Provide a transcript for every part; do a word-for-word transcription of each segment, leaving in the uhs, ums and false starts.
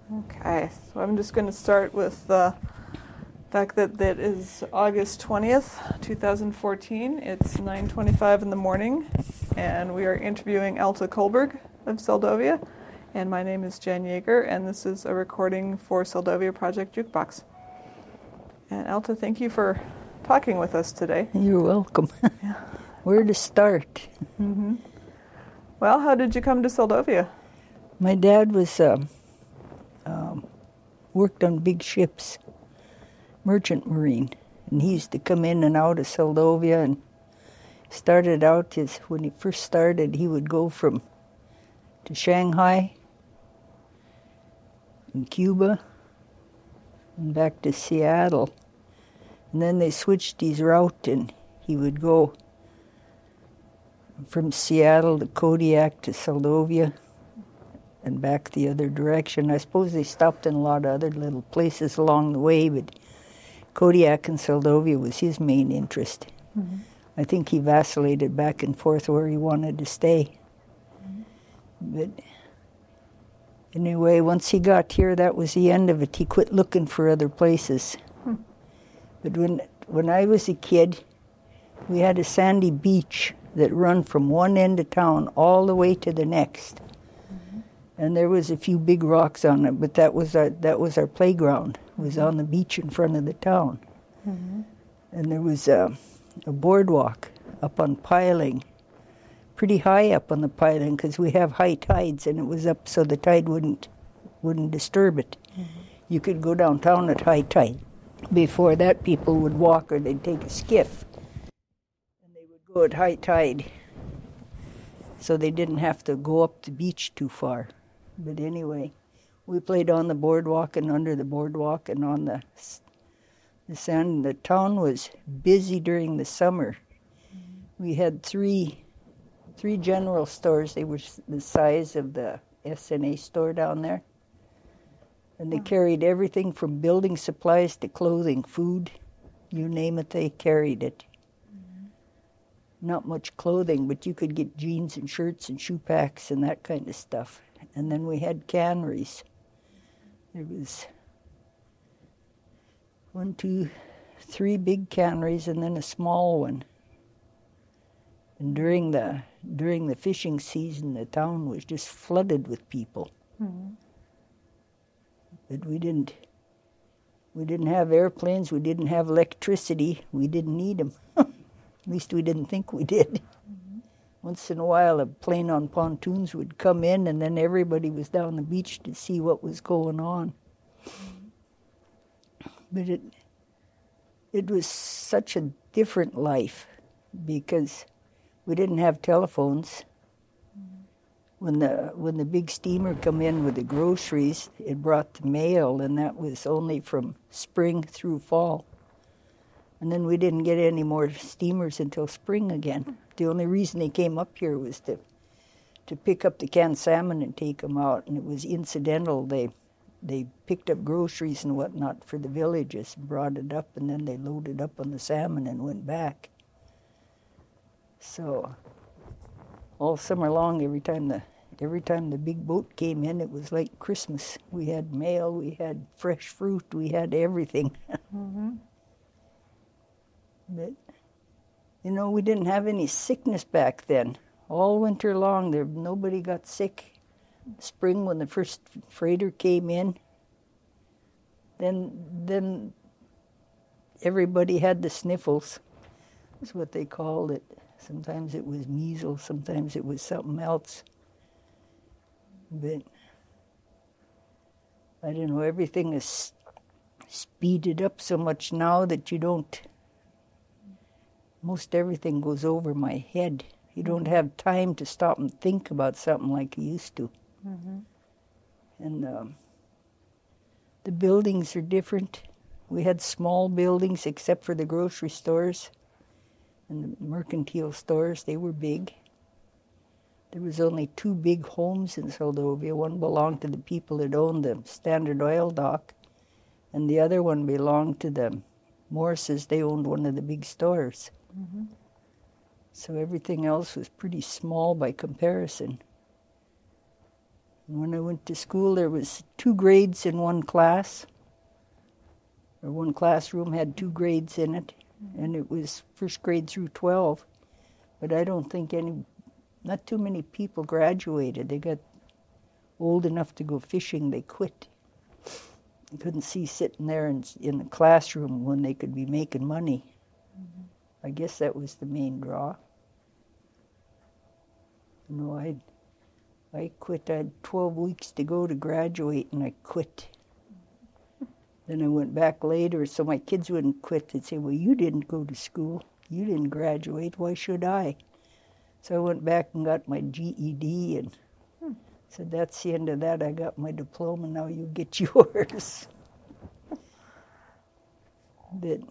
Okay, so I'm just going to start with the fact that that is August twentieth, twenty fourteen. It's nine twenty-five in the morning, and we are interviewing Alta Kolberg of Seldovia. And my name is Jen Yeager, and this is a recording for Seldovia Project Jukebox. And Alta, thank you for talking with us today. You're welcome. Yeah. Where to start? Mm-hmm. Well, how did you come to Seldovia? My dad was um, um, worked on big ships, merchant marine, and he used to come in and out of Seldovia. And started out his when he first started, he would go from to Shanghai and Cuba and back to Seattle. And then they switched his route, and he would go from Seattle to Kodiak to Seldovia and back the other direction. I suppose they stopped in a lot of other little places along the way, but Kodiak and Seldovia was his main interest. Mm-hmm. I think he vacillated back and forth where he wanted to stay. Mm-hmm. But anyway, once he got here, that was the end of it. He quit looking for other places. Hmm. But when when I was a kid, we had a sandy beach that run from one end of town all the way to the next. Mm-hmm. And there was a few big rocks on it, but that was our that was our playground. It was on the beach in front of the town. Mm-hmm. And there was a, a boardwalk up on piling, pretty high up on the piling, because we have high tides, and it was up so the tide wouldn't wouldn't disturb it. Mm-hmm. You could go downtown at high tide. Before that, people would walk or they'd take a skiff. And they would go at high tide, so they didn't have to go up the beach too far. But anyway, we played on the boardwalk and under the boardwalk and on the, the sand. The town was busy during the summer. Mm-hmm. We had three three general stores. They were the size of the S N A store down there. And they oh. carried everything from building supplies to clothing, food, you name it, they carried it. Mm-hmm. Not much clothing, but you could get jeans and shirts and shoe packs and that kind of stuff. And then we had canneries. There was one, two, three big canneries and then a small one. And during the during the fishing season, the town was just flooded with people. Mm-hmm. But we didn't. We didn't have airplanes. We didn't have electricity. We didn't need them. At least we didn't think we did. Mm-hmm. Once in a while, a plane on pontoons would come in, and then everybody was down the beach to see what was going on. Mm-hmm. But it it was such a different life because we didn't have telephones. When the when the big steamer come in with the groceries, it brought the mail, and that was only from spring through fall. And then we didn't get any more steamers until spring again. The only reason they came up here was to to pick up the canned salmon and take them out, and it was incidental. They they picked up groceries and whatnot for the villages, brought it up, and then they loaded up on the salmon and went back. So all summer long, every time the every time the big boat came in, it was like Christmas. We had mail, we had fresh fruit, we had everything. Mm-hmm. But, you know, we didn't have any sickness back then. All winter long, there nobody got sick. Spring, when the first freighter came in, then then everybody had the sniffles. That's what they called it. Sometimes it was measles, sometimes it was something else. But I don't know, everything is speeded up so much now that you don't, most everything goes over my head. You don't have time to stop and think about something like you used to. Mm-hmm. And um, the buildings are different. We had small buildings except for the grocery stores. And the mercantile stores, they were big. There was only two big homes in Seldovia. One belonged to the people that owned the Standard Oil dock, and the other one belonged to the Morrises. They owned one of the big stores. Mm-hmm. So everything else was pretty small by comparison. When I went to school, there was two grades in one class, or one classroom had two grades in it, and it was first grade through twelve. But I don't think any, not too many people graduated. They got old enough to go fishing, they quit. You couldn't see sitting there in, in the classroom when they could be making money. Mm-hmm. I guess that was the main draw. You know, I I quit. I had twelve weeks to go to graduate, and I quit. Then I went back later, so my kids wouldn't quit. They'd say, well, you didn't go to school. You didn't graduate. Why should I? So I went back and got my G E D and hmm. said, that's the end of that. I got my diploma. Now you get yours. But,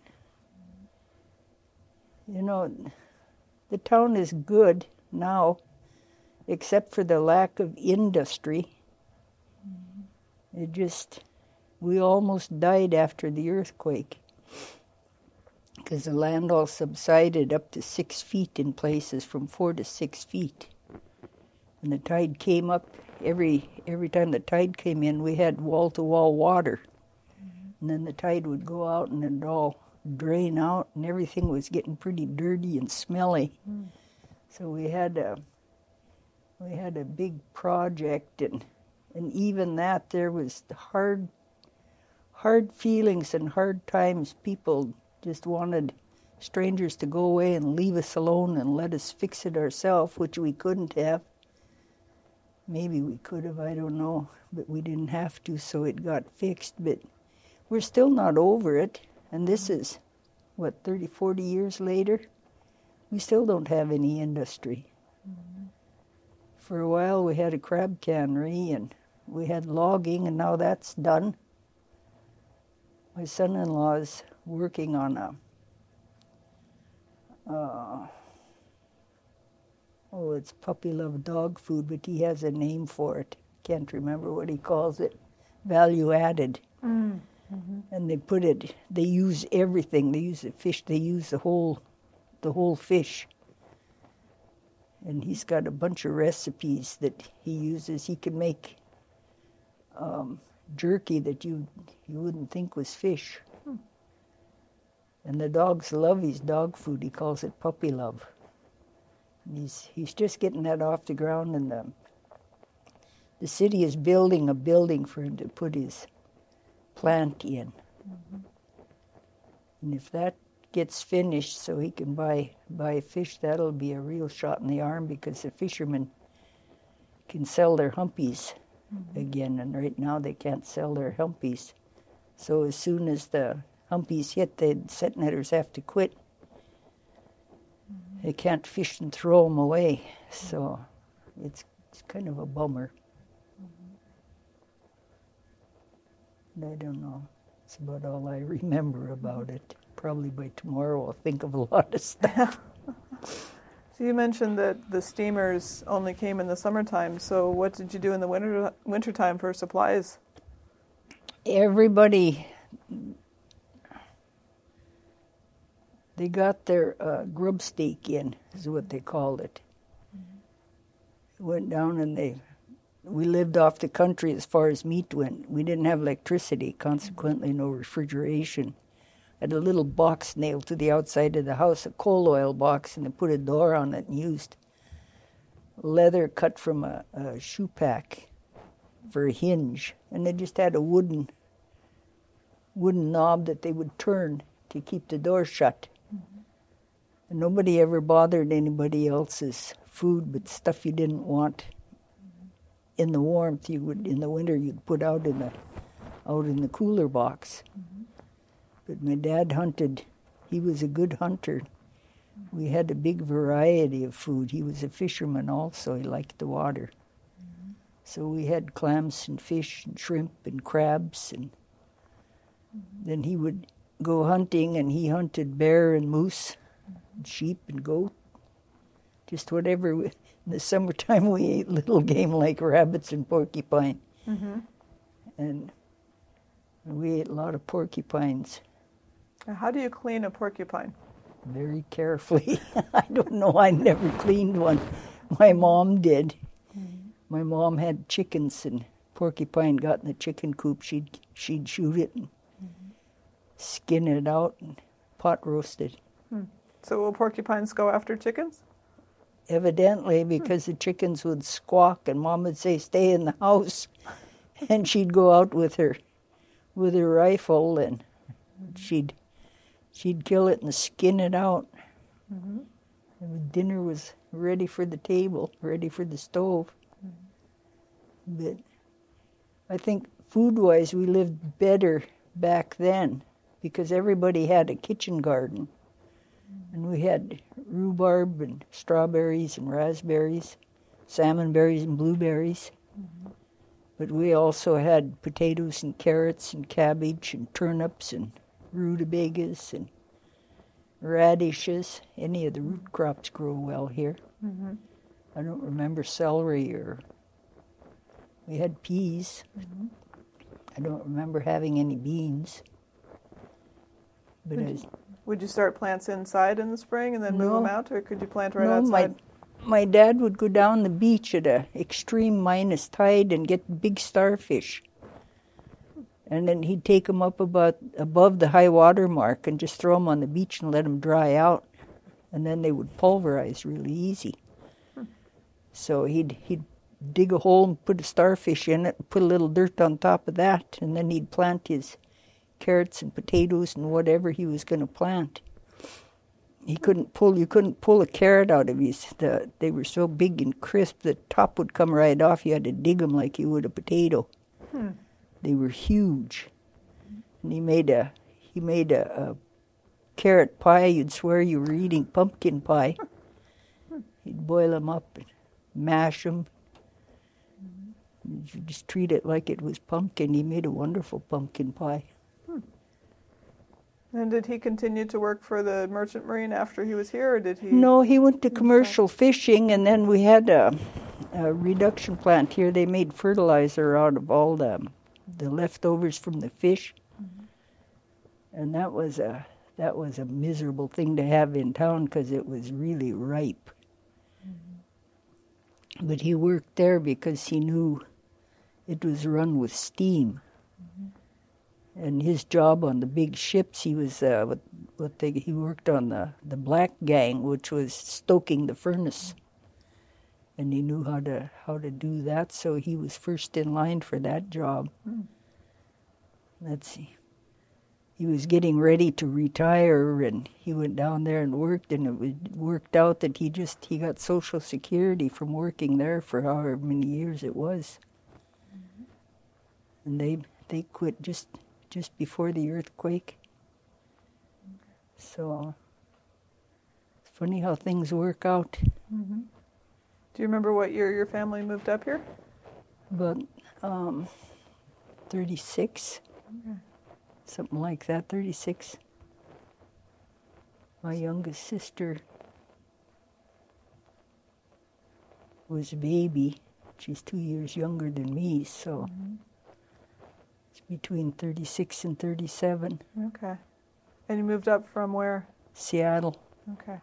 you know, the town is good now, except for the lack of industry. Mm-hmm. It just, we almost died after the earthquake because the land all subsided up to six feet in places, from four to six feet. When the tide came up, every every time the tide came in, we had wall-to-wall water. Mm-hmm. And then the tide would go out and it'd all drain out, and everything was getting pretty dirty and smelly. Mm. So we had a we had a big project, and and even that, there was hard hard feelings and hard times. People just wanted strangers to go away and leave us alone and let us fix it ourselves, which we couldn't have. Maybe we could have, I don't know, but we didn't have to, so it got fixed. But we're still not over it, and this is, what, thirty, forty years later? We still don't have any industry. Mm-hmm. For a while we had a crab cannery, and we had logging, and now that's done. My son-in-law is working on a, uh, oh, it's puppy love dog food, but he has a name for it. Can't remember what he calls it. Value added. Mm. Mm-hmm. And they put it, they use everything. They use the fish, they use the whole, the whole fish. And he's got a bunch of recipes that he uses. He can make um, jerky that you you wouldn't think was fish. Hmm. And the dogs love his dog food. He calls it puppy love. And he's he's just getting that off the ground, and the the city is building a building for him to put his plant in. Mm-hmm. And if that gets finished so he can buy buy fish, that'll be a real shot in the arm, because the fishermen can sell their humpies mm-hmm. again, and right now they can't sell their humpies. So as soon as the humpies hit, the set netters have to quit. Mm-hmm. They can't fish and throw them away, so it's, it's kind of a bummer. Mm-hmm. I don't know. It's about all I remember about it. Probably by tomorrow I'll think of a lot of stuff. So you mentioned that the steamers only came in the summertime. So what did you do in the winter wintertime for supplies? Everybody, they got their uh, grub stake in, is what they called it. Mm-hmm. Went down and they, we lived off the country as far as meat went. We didn't have electricity, consequently no refrigeration. Had a little box nailed to the outside of the house, a coal oil box, and they put a door on it and used leather cut from a, a shoe pack for a hinge. And they just had a wooden wooden knob that they would turn to keep the door shut. Mm-hmm. And nobody ever bothered anybody else's food, but stuff you didn't want mm-hmm. in the warmth, you would in the winter you'd put out in the out in the cooler box. Mm-hmm. But my dad hunted. He was a good hunter. We had a big variety of food. He was a fisherman also. He liked the water. Mm-hmm. So we had clams and fish and shrimp and crabs. And mm-hmm. then he would go hunting, and he hunted bear and moose, mm-hmm. and sheep and goat. Just whatever. We, in the summertime we ate little game like rabbits and porcupine. Mm-hmm. And we ate a lot of porcupines. How do you clean a porcupine? Very carefully. I don't know. I never cleaned one. My mom did. Mm-hmm. my mom had chickens, and porcupine got in the chicken coop, she'd she'd shoot it and mm-hmm. skin it out and pot roast it. Hmm. So will porcupines go after chickens? Evidently, because hmm. the chickens would squawk, and Mom would say, "Stay in the house," and she'd go out with her with her rifle, and mm-hmm. she'd she'd kill it and skin it out. Mm-hmm. And dinner was ready for the table, ready for the stove. Mm-hmm. But I think food-wise, we lived better back then because everybody had a kitchen garden. Mm-hmm. And we had rhubarb and strawberries and raspberries, salmon berries and blueberries. Mm-hmm. But we also had potatoes and carrots and cabbage and turnips and rutabagas and radishes. Any of the root crops grow well here. Mm-hmm. I don't remember celery or... We had peas. Mm-hmm. I don't remember having any beans. But would, was, you, would you start plants inside in the spring and then no, move them out, or could you plant right no, outside? My, my dad would go down the beach at a extreme minus tide and get big starfish. And then he'd take them up about above the high water mark and just throw them on the beach and let them dry out. And then they would pulverize really easy. Hmm. So he'd he'd dig a hole and put a starfish in it and put a little dirt on top of that. And then he'd plant his carrots and potatoes and whatever he was going to plant. He couldn't pull, you couldn't pull a carrot out of his, the, they were so big and crisp, the top would come right off. You had to dig them like you would a potato. Hmm. They were huge. And he made a he made a, a carrot pie. You'd swear you were eating pumpkin pie. He'd boil them up and mash them. You just treat it like it was pumpkin. He made a wonderful pumpkin pie. Hmm. And did he continue to work for the Merchant Marine after he was here, or did he? No, he went to commercial fishing, and then we had a, a reduction plant here. They made fertilizer out of all the the leftovers from the fish, mm-hmm. and that was a that was a miserable thing to have in town because it was really ripe. Mm-hmm. But he worked there because he knew it was run with steam, mm-hmm. and his job on the big ships, he was uh, what what they he worked on the the black gang, which was stoking the furnace. Mm-hmm. And he knew how to how to do that, so he was first in line for that job. Mm. Let's see. He was getting ready to retire, and he went down there and worked, and it was, worked out that he just he got Social Security from working there for however many years it was. Mm-hmm. And they they quit just just before the earthquake. Okay. So it's funny how things work out. Mm-hmm. Do you remember what year your family moved up here? About um, thirty-six, okay. Something like that, thirty-six. My youngest sister was a baby. She's two years younger than me, so mm-hmm. it's between thirty-six and thirty-seven. Okay. And you moved up from where? Seattle. Okay.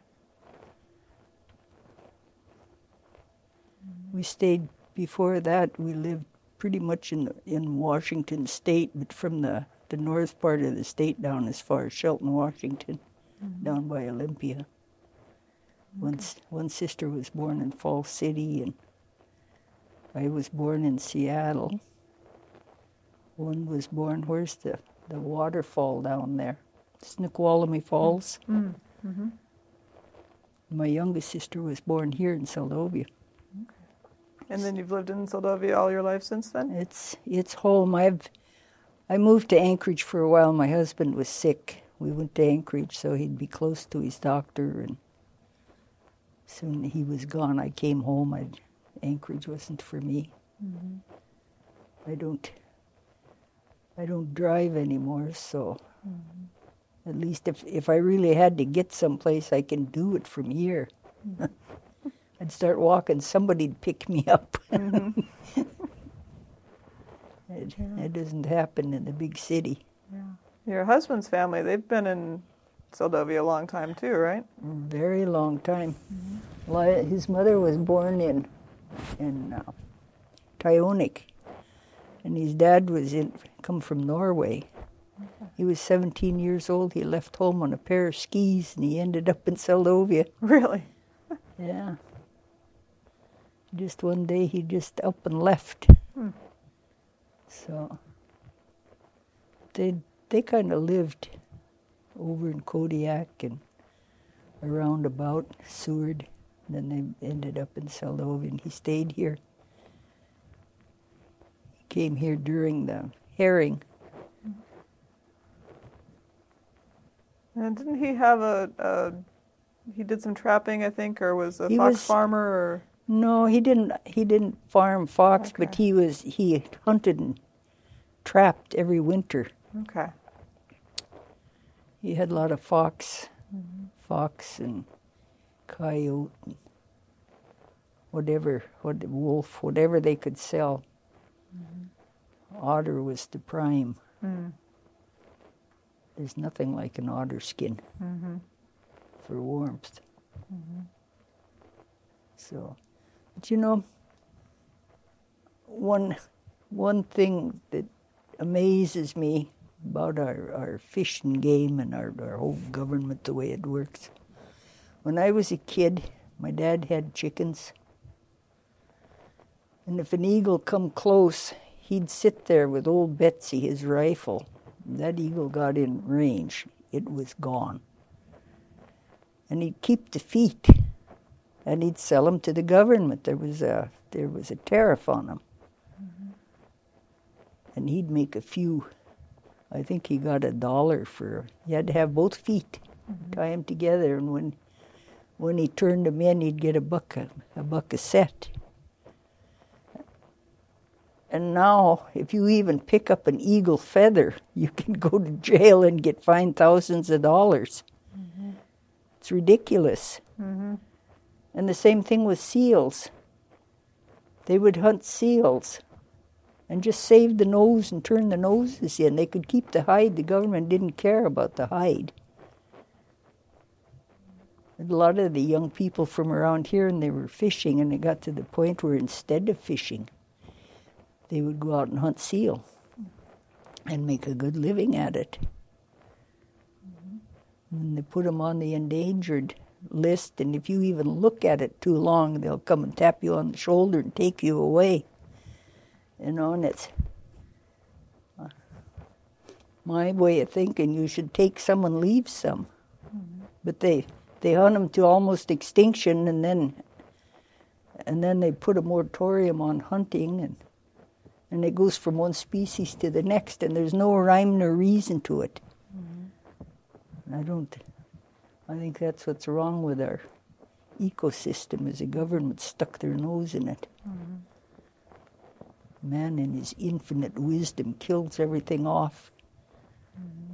We stayed, before that, we lived pretty much in the, in Washington State, but from the, the north part of the state down as far as Shelton, Washington, mm-hmm. down by Olympia. Mm-hmm. One, one sister was born in Falls City, and I was born in Seattle. One was born, where's the, the waterfall down there? Snoqualmie Falls. Mm-hmm. My youngest sister was born here in Seldovia. And then you've lived in Seldovia all your life since then? It's it's home. I've I moved to Anchorage for a while. My husband was sick. We went to Anchorage so he'd be close to his doctor, and soon he was gone. I came home. I Anchorage wasn't for me. Mm-hmm. I don't I don't drive anymore, so mm-hmm. at least if if I really had to get someplace, I can do it from here. Mm-hmm. I'd start walking, somebody'd pick me up. Mm-hmm. it, yeah. it doesn't happen in the big city. Yeah. Your husband's family, they've been in Seldovia a long time too, right? Very long time. Mm-hmm. Well, his mother was born in in uh, Tyonik. And his dad was in, come from Norway. Okay. He was seventeen years old. He left home on a pair of skis, and he ended up in Seldovia. Really? Yeah. Just one day, he just up and left. Hmm. So they they kind of lived over in Kodiak and around about Seward. And then they ended up in Seldovia, and he stayed here. He came here during the herring. And didn't he have a, a he did some trapping, I think, or was a he fox was, farmer? Or no, he didn't. He didn't farm fox, okay. But he was he hunted and trapped every winter. Okay. He had a lot of fox, mm-hmm. fox and coyote, and whatever, what wolf, whatever they could sell. Mm-hmm. Otter was the prime. Mm. There's nothing like an otter skin mm-hmm. for warmth. Mm-hmm. So, but you know, one one thing that amazes me about our, our fish and game and our, our whole government, the way it works. When I was a kid, my dad had chickens. And if an eagle come close, he'd sit there with old Betsy, his rifle. That eagle got in range. It was gone. And he'd keep the feet, and he'd sell them to the government. There was a there was a tariff on them. Mm-hmm. And he'd make a few. I think he got a dollar for. He had to have both feet, mm-hmm. tie them together, and when when he turned them in, he'd get a buck a, a buck a set. And now, if you even pick up an eagle feather, you can go to jail and get fined thousands of dollars. Mm-hmm. It's ridiculous. Mm-hmm. And the same thing with seals. They would hunt seals and just save the nose and turn the noses in. They could keep the hide. The government didn't care about the hide. And a lot of the young people from around here, and they were fishing, and it got to the point where instead of fishing, they would go out and hunt seal and make a good living at it. Mm-hmm. And they put them on the endangered list, and if you even look at it too long, they'll come and tap you on the shoulder and take you away. You know, and it's uh, my way of thinking, you should take some and leave some. Mm-hmm. But they they hunt them to almost extinction, and then and then they put a moratorium on hunting, and And it goes from one species to the next, and there's no rhyme nor reason to it. Mm-hmm. I don't, I think that's what's wrong with our ecosystem, is the government stuck their nose in it. Mm-hmm. Man in his infinite wisdom kills everything off. Mm-hmm.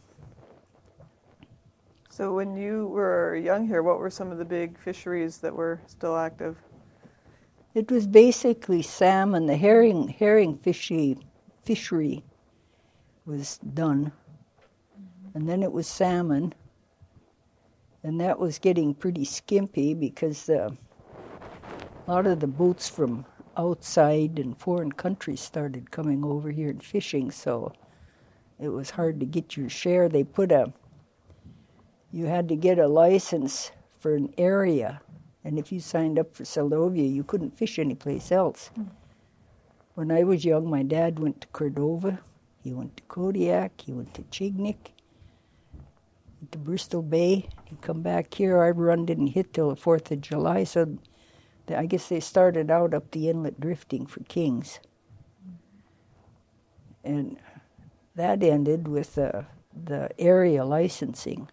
So when you were young here, what were some of the big fisheries that were still active? It was basically salmon. The herring herring fishery, fishery was done. Mm-hmm. And then it was salmon. And that was getting pretty skimpy because uh, a lot of the boats from outside and foreign countries started coming over here and fishing, so it was hard to get your share. They put a, you had to get a license for an area. And if you signed up for Seldovia, you couldn't fish anyplace else. Mm. When I was young, my dad went to Cordova, he went to Kodiak, he went to Chignik, went to Bristol Bay. He'd come back here. Our run didn't hit till the fourth of July, so I guess they started out up the inlet drifting for Kings. Mm. And that ended with uh, the area licensing.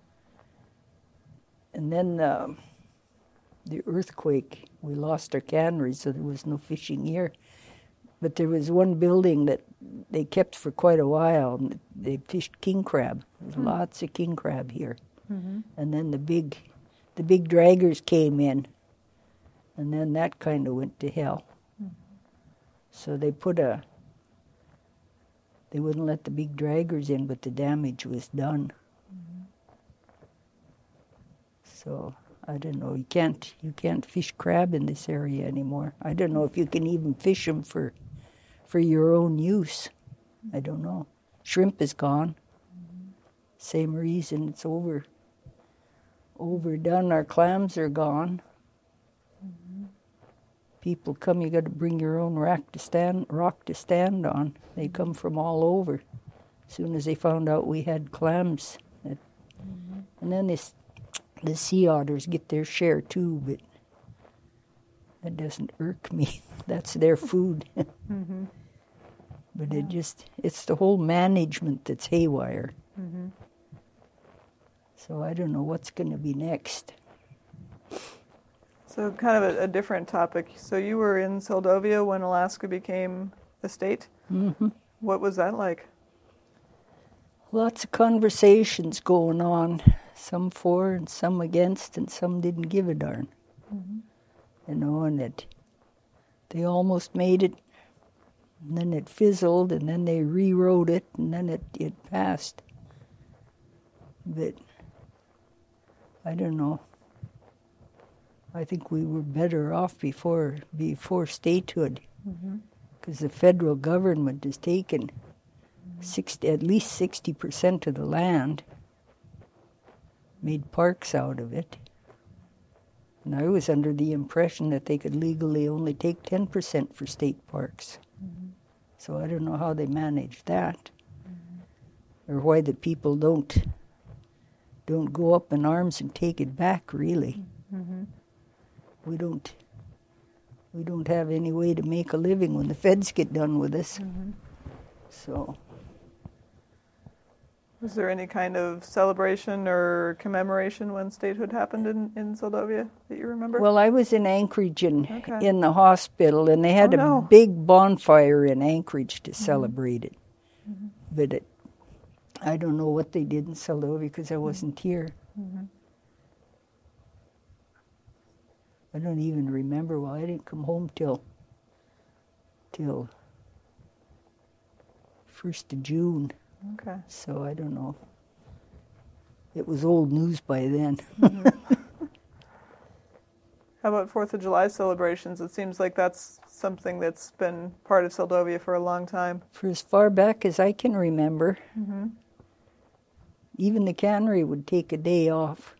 And then uh, the earthquake, we lost our cannery, so there was no fishing here. But there was one building that they kept for quite a while, and they fished king crab. There's mm. lots of king crab here. Mm-hmm. And then the big, the big draggers came in, and then that kind of went to hell. Mm-hmm. So they put a, they wouldn't let the big draggers in, but the damage was done. Mm-hmm. So I don't know. You can't you can't fish crab in this area anymore. I don't know if you can even fish them for for your own use. I don't know. Shrimp is gone. Mm-hmm. Same reason, it's over. Overdone. Our clams are gone. Mm-hmm. People come. You got to bring your own rock to stand rock to stand on. They come from all over. As soon as they found out we had clams, that, mm-hmm. and then this. The sea otters get their share too, but that doesn't irk me. That's their food. Mm-hmm. But yeah. it just, it's the whole management that's haywire. Mm-hmm. So I don't know what's going to be next. So kind of a, a different topic. So you were in Seldovia when Alaska became a state. Mm-hmm. What was that like? Lots of conversations going on. Some for and some against, and some didn't give a darn. Mm-hmm. You know, and it, they almost made it, and then it fizzled, and then they rewrote it, and then it, it passed. But I don't know. I think we were better off before before statehood, because mm-hmm. the federal government has taken mm-hmm. sixty, at least sixty percent of the land. Made parks out of it. And I was under the impression that they could legally only take ten percent for state parks. Mm-hmm. So I don't know how they manage that. Mm-hmm. Or why the people don't don't go up in arms and take it back, really. Mm-hmm. We don't we don't have any way to make a living when the feds get done with us. Mm-hmm. So was there any kind of celebration or commemoration when statehood happened in, in Seldovia that you remember? Well, I was in Anchorage in, okay. in the hospital, and they had oh, a no. big bonfire in Anchorage to mm-hmm. celebrate it. Mm-hmm. But it, I don't know what they did in Seldovia because I wasn't mm-hmm. here. Mm-hmm. I don't even remember. Well, I didn't come home till till first of June. Okay. So I don't know. It was old news by then. Mm-hmm. How about Fourth of July celebrations? It seems like that's something that's been part of Seldovia for a long time. For as far back as I can remember. Mm-hmm. Even the cannery would take a day off.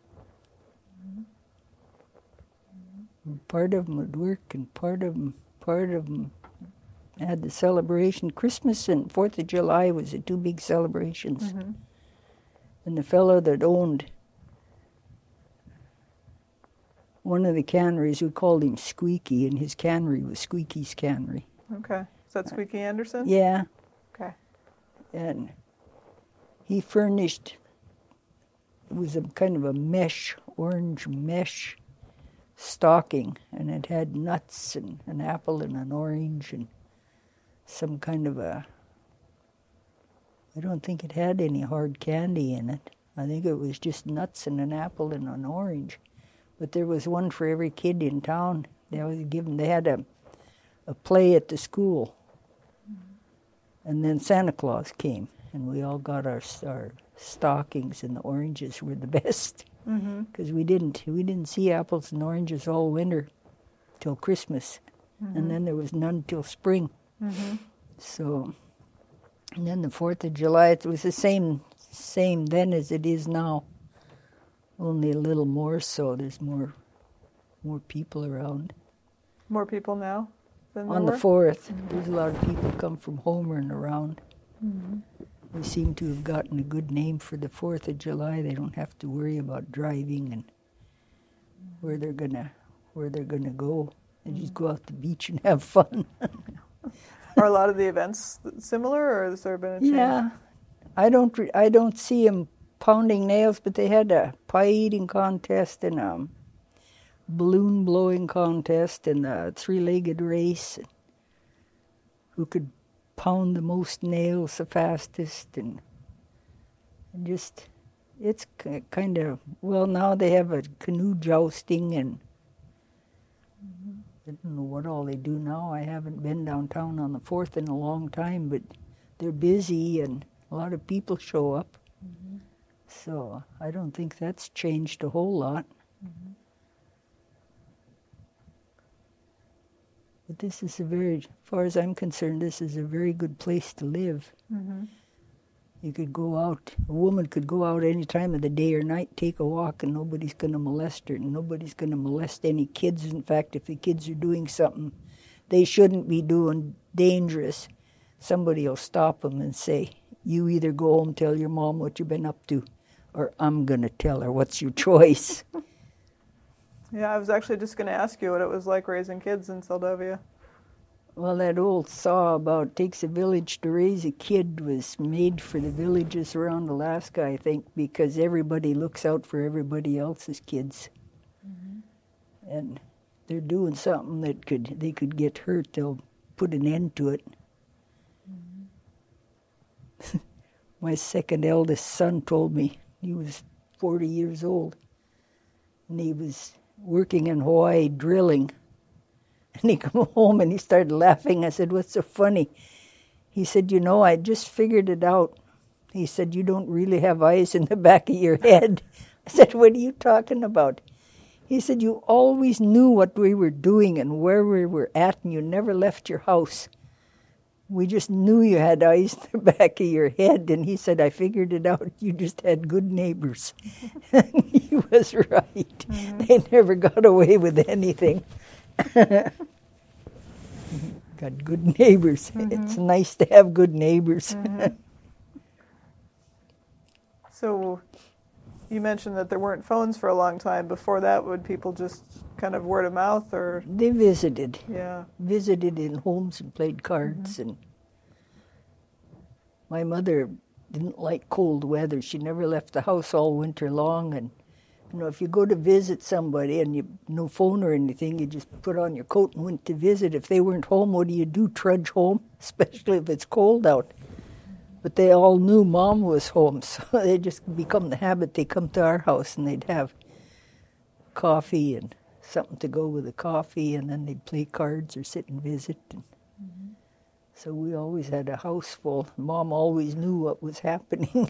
Mm-hmm. Part of them would work, and part of them, part of them had the celebration. Christmas and Fourth of July was the two big celebrations. Mm-hmm. And the fellow that owned one of the canneries, we called him Squeaky, and his cannery was Squeaky's Cannery. Okay. Is that Squeaky Anderson? Yeah. Okay. And he furnished, it was a kind of a mesh, orange mesh stocking, and it had nuts and an apple and an orange and some kind of a, I don't think it had any hard candy in it. I think it was just nuts and an apple and an orange. But there was one for every kid in town. They was given, they had a a play at the school. Mm-hmm. And then Santa Claus came, and we all got our our stockings, and the oranges were the best. Because mm-hmm. we didn't we didn't see apples and oranges all winter till Christmas. Mm-hmm. And then there was none till spring. Mm-hmm. So, and then the Fourth of July, it was the same same then as it is now. Only a little more so. There's more more people around. More people now than there On were? the fourth. Mm-hmm. There's a lot of people come from Homer and around. Mm-hmm. We seem to have gotten a good name for the Fourth of July. They don't have to worry about driving and where they're gonna where they're gonna go. They mm-hmm. just go out the beach and have fun. Are a lot of the events similar, or has there been a change? Yeah, I don't re- I don't see them pounding nails, but they had a pie eating contest and a balloon blowing contest and a three-legged race. Who could pound the most nails the fastest, and, and just it's k- kind of well now they have a canoe jousting, and mm-hmm. I don't know what all they do now. I haven't been downtown on the fourth in a long time, but they're busy and a lot of people show up. Mm-hmm. So I don't think that's changed a whole lot. Mm-hmm. But this is a very, as far as I'm concerned, this is a very good place to live. Mm-hmm. You could go out, a woman could go out any time of the day or night, take a walk, and nobody's going to molest her, and nobody's going to molest any kids. In fact, if the kids are doing something they shouldn't be doing, dangerous, somebody will stop them and say, you either go home, tell your mom what you've been up to, or I'm going to tell her. What's your choice? Yeah, I was actually just going to ask you what it was like raising kids in Seldovia. Well, that old saw about takes a village to raise a kid was made for the villages around Alaska, I think, because everybody looks out for everybody else's kids. Mm-hmm. And they're doing something that could they could get hurt, they'll put an end to it. Mm-hmm. My second eldest son told me he was forty years old, and he was working in Hawaii drilling. And he came home and he started laughing. I said, what's so funny? He said, you know, I just figured it out. He said, you don't really have eyes in the back of your head. I said, what are you talking about? He said, you always knew what we were doing and where we were at, and you never left your house. We just knew you had eyes in the back of your head. And he said, I figured it out. You just had good neighbors. He was right. Mm-hmm. They never got away with anything. Got good neighbors. Mm-hmm. It's nice to have good neighbors. Mm-hmm. So you mentioned that there weren't phones for a long time. Before that, would people just kind of word of mouth, or? They visited. Yeah. Visited in homes and played cards. Mm-hmm. And my mother didn't like cold weather. She never left the house all winter long, and you know, if you go to visit somebody and you no phone or anything, you just put on your coat and went to visit. If they weren't home, what do you do? Trudge home, especially if it's cold out. But they all knew Mom was home, so they just become the habit. They come to our house and they'd have coffee and something to go with the coffee, and then they'd play cards or sit and visit. And mm-hmm. So we always had a house full. Mom always knew what was happening.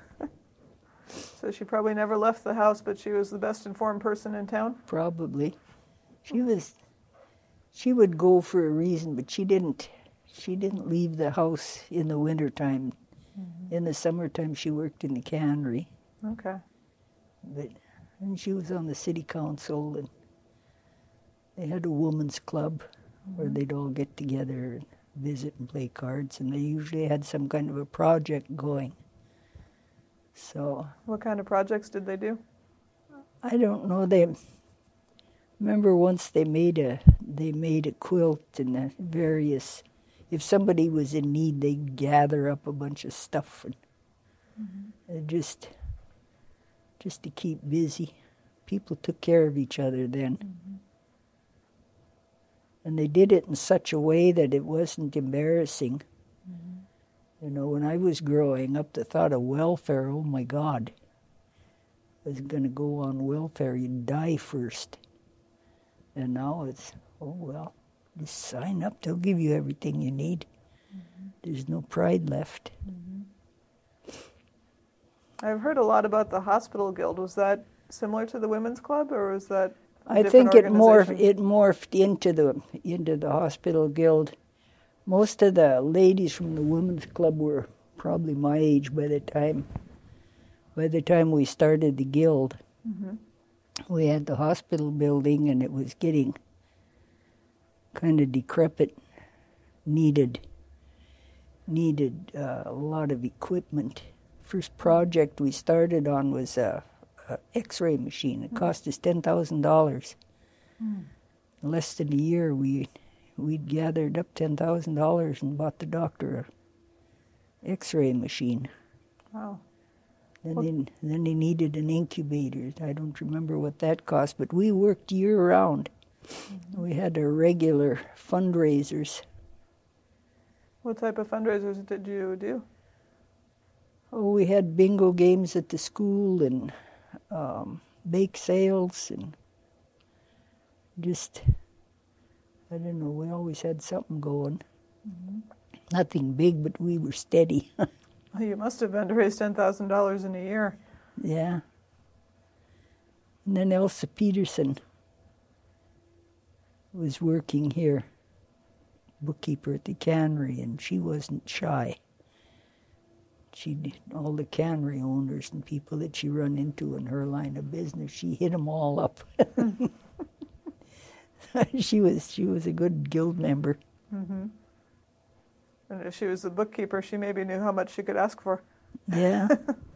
So she probably never left the house, but she was the best informed person in town? Probably. She was, she would go for a reason, but she didn't, she didn't leave the house in the wintertime. Mm-hmm. In the summertime, she worked in the cannery. Okay. But, and she was on the city council, and they had a women's club mm-hmm. where they'd all get together and visit and play cards, and they usually had some kind of a project going. So, what kind of projects did they do? I don't know. They remember once they made a they made a quilt and a various. If somebody was in need, they'd gather up a bunch of stuff and mm-hmm. just just to keep busy. People took care of each other then, mm-hmm. and they did it in such a way that it wasn't embarrassing. You know, when I was growing up, the thought of welfare, oh my God, I was going to go on welfare, you'd die first. And now it's, oh well, just sign up, they'll give you everything you need. Mm-hmm. There's no pride left. Mm-hmm. I've heard a lot about the Hospital Guild. Was that similar to the Women's Club, or was that a I think it morphed, it morphed into the into the Hospital Guild. Most of the ladies from the Women's Club were probably my age by the time, by the time we started the guild. Mm-hmm. We had the hospital building, and it was getting kind of decrepit, needed, needed uh, a lot of equipment. First project we started on was a, a X-ray machine. It cost us ten thousand dollars. Mm. In less than a year, we... We'd gathered up ten thousand dollars and bought the doctor a X-ray machine. Wow. Then, well, they, then they needed an incubator. I don't remember what that cost, but we worked year-round. Mm-hmm. We had our regular fundraisers. What type of fundraisers did you do? Oh, we had bingo games at the school and um, bake sales and just... I don't know, we always had something going. Mm-hmm. Nothing big, but we were steady. Well, you must have been to raise ten thousand dollars in a year. Yeah. And then Elsa Peterson was working here. bookkeeper at the cannery, and she wasn't shy. She did all the cannery owners and people that she run into in her line of business. She hit them all up. she was she was a good guild member. Mm-hmm. And if she was the bookkeeper, she maybe knew how much she could ask for. Yeah.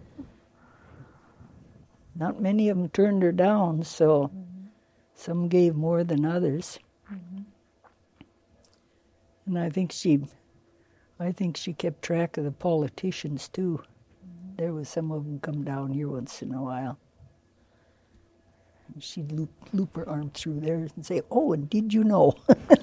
Not many of them turned her down, so mm-hmm. some gave more than others. Mm-hmm. And I think she, I think she kept track of the politicians too. Mm-hmm. There was some of them come down here once in a while. And she'd loop, loop her arm through theirs and say, "Oh, and did you know?"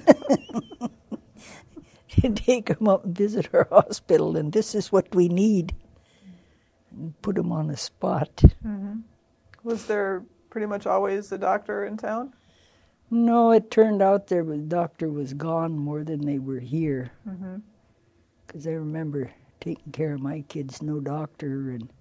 She'd take them up and visit her hospital, and this is what we need. And put them on the spot. Mm-hmm. Was there pretty much always a doctor in town? No, it turned out there was doctor was gone more than they were here. Because mm-hmm. I remember taking care of my kids, no doctor, and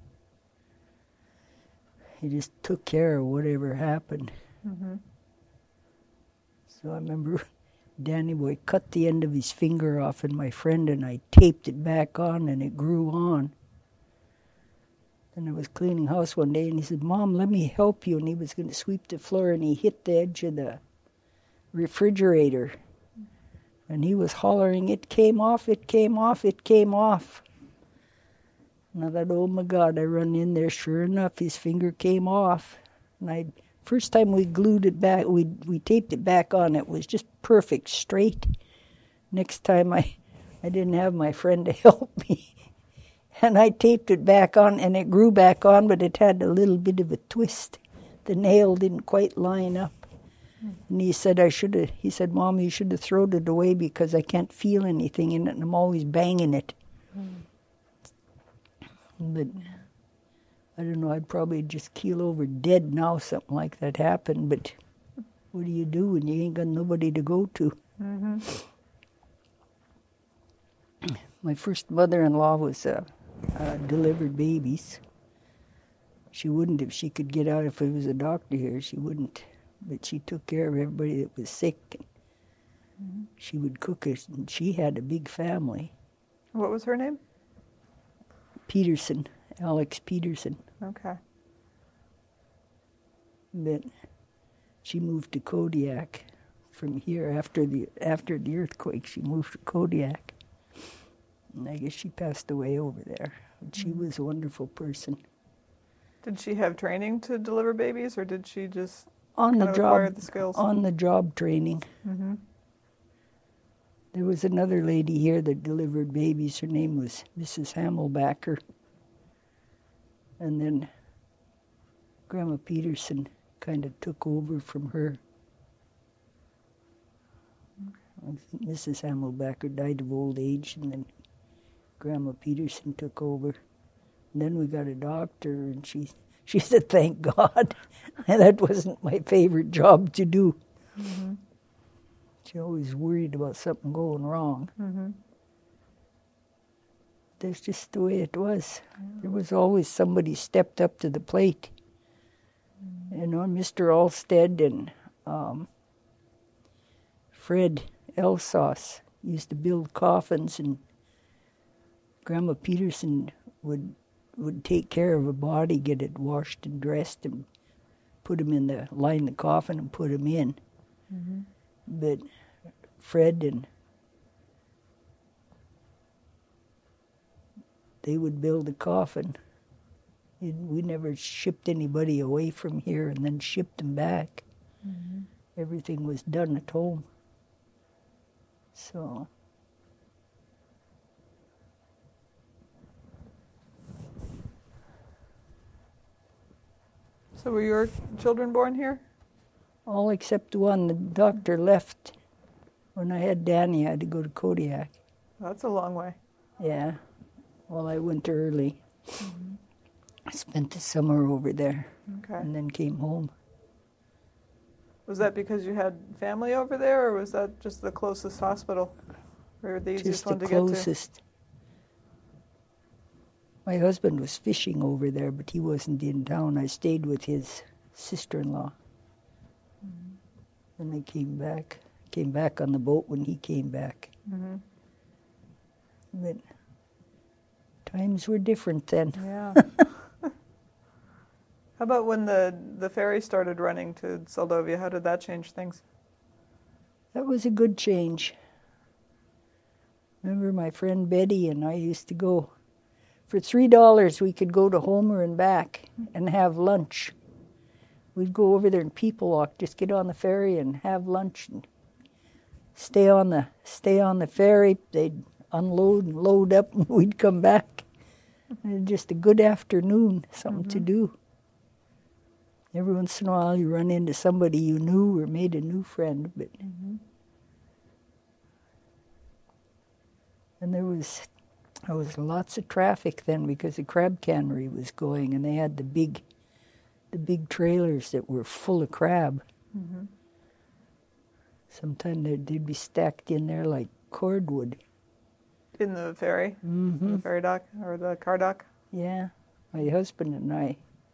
he just took care of whatever happened. Mm-hmm. So I remember Danny Boy cut the end of his finger off, and my friend and I taped it back on, and it grew on. And I was cleaning house one day, and he said, "Mom, let me help you." And he was going to sweep the floor, and he hit the edge of the refrigerator. And he was hollering, "It came off, it came off, it came off." And I thought, oh my God, I run in there. Sure enough, his finger came off. And I, first time we glued it back, we we taped it back on, it was just perfect, straight. Next time I, I didn't have my friend to help me. And I taped it back on, and it grew back on, but it had a little bit of a twist. The nail didn't quite line up. Mm. And he said, I should have, he said, "Mom, you should have thrown it away because I can't feel anything in it, and I'm always banging it." Mm. But I don't know, I'd probably just keel over dead now, something like that happened. But what do you do when you ain't got nobody to go to? Mm-hmm. My first mother-in-law was uh, uh, delivered babies. She wouldn't if she could get out. If there was a doctor here, she wouldn't. But she took care of everybody that was sick. And mm-hmm. She would cook us, and she had a big family. What was her name? Peterson, Alex Peterson. Okay. But she moved to Kodiak from here after the after the earthquake. She moved to Kodiak. And I guess she passed away over there. But she mm-hmm. was a wonderful person. Did she have training to deliver babies, or did she just on the kind of job acquire the skills? On the job training. Mm-hmm. There was another lady here that delivered babies. Her name was Missus Hamelbacker. And then Grandma Peterson kind of took over from her. I think Missus Hamelbacker died of old age, and then Grandma Peterson took over. And then we got a doctor, and she she said, "Thank God." And that wasn't my favorite job to do. Mm-hmm. She always worried about something going wrong. Mm-hmm. That's just the way it was. Yeah. There was always somebody stepped up to the plate. Mm-hmm. You know, Mister Alstead and um, Fred Elsauce used to build coffins, and Grandma Peterson would would take care of a body, get it washed and dressed, and put him in the line the coffin and put him in. Mm-hmm. But Fred and they would build a coffin. We never shipped anybody away from here and then shipped them back. Mm-hmm. Everything was done at home. So So were your children born here? All except one. The doctor left. When I had Danny, I had to go to Kodiak. That's a long way. Yeah. Well, I went early. Mm-hmm. I spent the summer over there. Okay. And then came home. Was that because you had family over there, or was that just the closest hospital? Or the easiest just one the to closest. get to? My husband was fishing over there, but he wasn't in town. I stayed with his sister-in-law. Mm-hmm. And I came back. Came back on the boat when he came back. Mm-hmm. But times were different then. Yeah. How about when the, the ferry started running to Seldovia? How did that change things? That was a good change. Remember my friend Betty and I used to go. For three dollars we could go to Homer and back and have lunch. We'd go over there and people walk, just get on the ferry and have lunch and stay on the stay on the ferry. They'd unload and load up and we'd come back. And just a good afternoon, something mm-hmm. to do. Every once in a while you run into somebody you knew or made a new friend. But mm-hmm. And there was there was lots of traffic then because the crab cannery was going and they had the big the big trailers that were full of crab. Mm-hmm. Sometimes they'd, they'd be stacked in there like cordwood. In the ferry? Mm-hmm. The ferry dock or the car dock? Yeah. My husband and I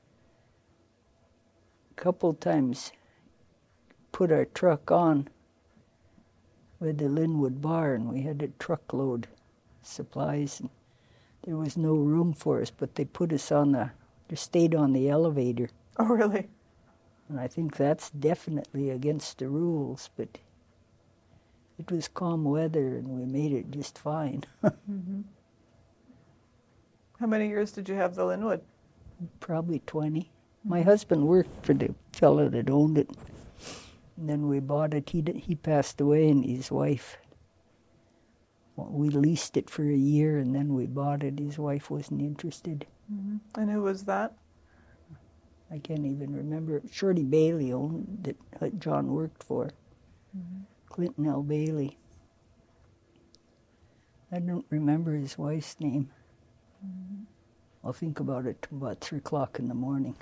a couple times put our truck on with the Linwood Bar and we had a truckload of supplies and there was no room for us, but they put us on the, they stayed on the elevator. Oh, really? And I think that's definitely against the rules, but it was calm weather and we made it just fine. Mm-hmm. How many years did you have the Linwood? Probably twenty. My husband worked for the fellow that owned it. And then we bought it. He he passed away and his wife. Well, we leased it for a year and then we bought it. His wife wasn't interested. Mm-hmm. And who was that? I can't even remember. Shorty Bailey owned it, that John worked for. Mm-hmm. Clinton L. Bailey. I don't remember his wife's name. Mm-hmm. I'll think about it about three o'clock in the morning.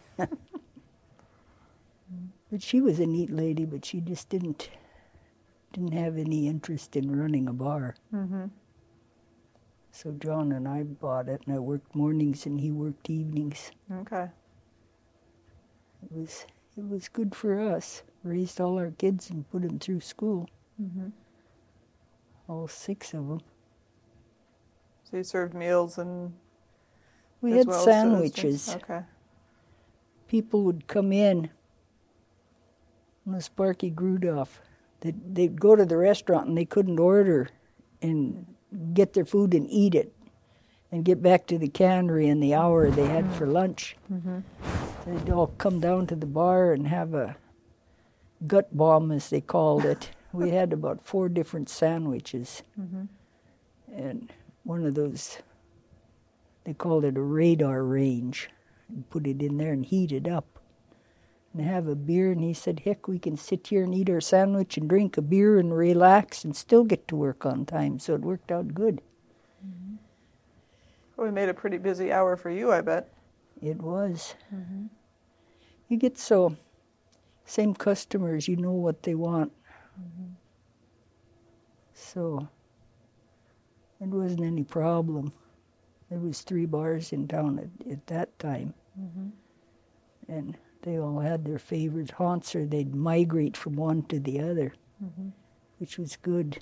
But she was a neat lady, but she just didn't didn't have any interest in running a bar. Mm-hmm. So John and I bought it, and I worked mornings and he worked evenings. Okay. It was it was good for us. Raised all our kids and put them through school. Mm-hmm. All six of them. So you served meals and. We had well sandwiches. Okay. People would come in, and Sparky Grudoff, they'd, they'd go to the restaurant and they couldn't order and get their food and eat it and get back to the cannery in the hour they had for lunch. Mm-hmm. They'd all come down to the bar and have a gut bomb, as they called it. We had about four different sandwiches. Mm-hmm. And one of those... They called it a radar range. And put it in there and heat it up. And have a beer. And he said, heck, we can sit here and eat our sandwich and drink a beer and relax and still get to work on time. So it worked out good. Mm-hmm. Well, we made a pretty busy hour for you, I bet. It was. Mm-hmm. You get so... Same customers, you know what they want. Mm-hmm. So... It wasn't any problem. There was three bars in town at, at that time. Mm-hmm. And they all had their favorite haunts, or they'd migrate from one to the other, mm-hmm. which was good.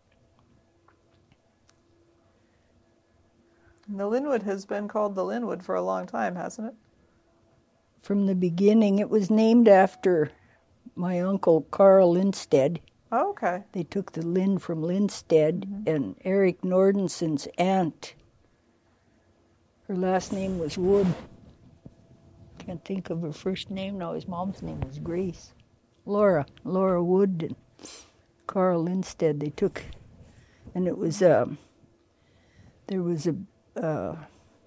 And the Linwood has been called the Linwood for a long time, hasn't it? From the beginning, it was named after my uncle Carl Lindstedt. Oh, okay. They took the Lynn from Lindstedt, mm-hmm. and Eric Nordensen's aunt, her last name was Wood. Can't think of her first name now. His mom's name was Grace. Laura. Laura Wood and Carl Lindstedt. They took, and it was, um, there was a uh,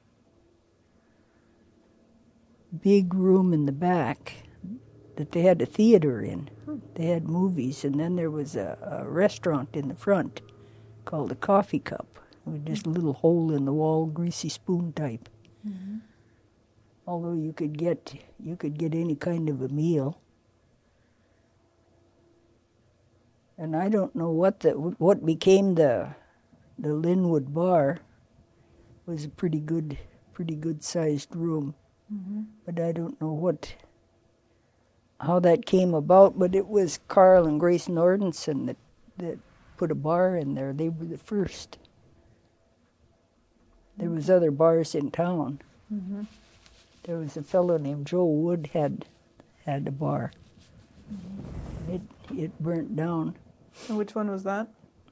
big room in the back that they had a theater in. Hmm. They had movies, and then there was a, a restaurant in the front called the Coffee Cup. With just a little hole in the wall, greasy spoon type. Mm-hmm. Although you could get you could get any kind of a meal. And I don't know what the what became the the Linwood Bar. It was a pretty good pretty good sized room. Mm-hmm. But I don't know what how that came about. But it was Carl and Grace Nordensen that that put a bar in there. They were the first. There was other bars in town. Mm-hmm. There was a fellow named Joe Wood had had a bar. Mm-hmm. It it burnt down. And which one was that?